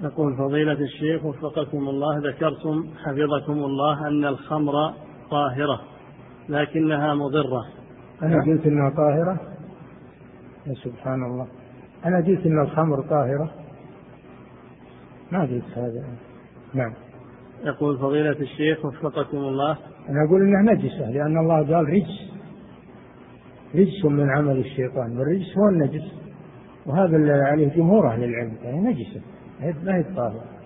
يقول فضيلة الشيخ وفقكم الله، ذكرتم حفظكم الله أن الخمر طاهرة لكنها مضرة. أنا قلت أنها طاهرة؟ يا سبحان الله، أنا قلت أن الخمر طاهرة؟ ما قلت هذا. نعم. يقول فضيلة الشيخ وفقكم الله، أنا أقول إنها نجسة، لأن الله قال رجس من عمل الشيطان، والرجس هو النجس، وهذا اللي عليه جمهور أهل العلم، يعني نجسة ما هي طاهرة.